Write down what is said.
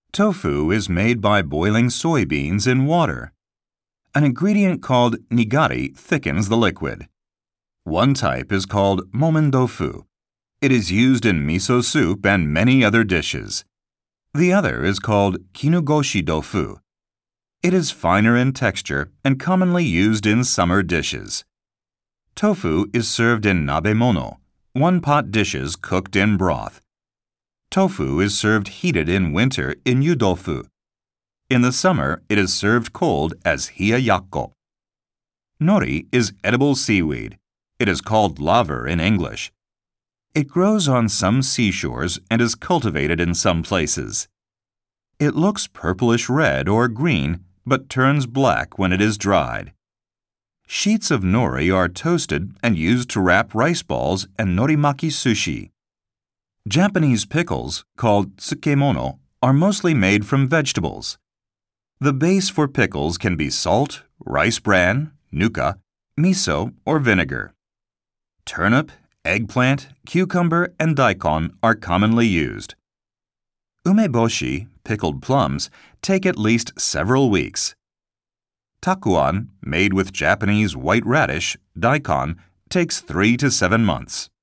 Tofu is made by boiling soybeans in water. An ingredient called nigari thickens the liquid. One type is called momendofu. It is used in miso soup and many other dishes. The other is called kinugoshi tofu. It is finer in texture and commonly used in summer dishes. Tofu is served in nabemono, one-pot dishes cooked in broth. Tofu is served heated in winter in yudofu. In the summer, it is served cold as hiyayakko. Nori is edible seaweed. It is called laver in English. It grows on some seashores and is cultivated in some places. It looks purplish red or green, but turns black when it is dried. Sheets of nori are toasted and used to wrap rice balls and norimaki sushi. Japanese pickles, called tsukemono, are mostly made from vegetables. The base for pickles can be salt, rice bran, nuka, miso, or vinegar. Turnip, eggplant, cucumber, and daikon are commonly used. Umeboshi, pickled plums, take at least several weeks. Takuan, made with Japanese white radish, daikon, takes 3 to 7 months.